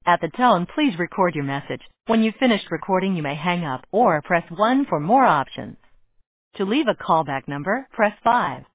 At the tone, please record your message. When you've finished recording, you may hang up or press 1 for more options. To leave a callback number, press 5.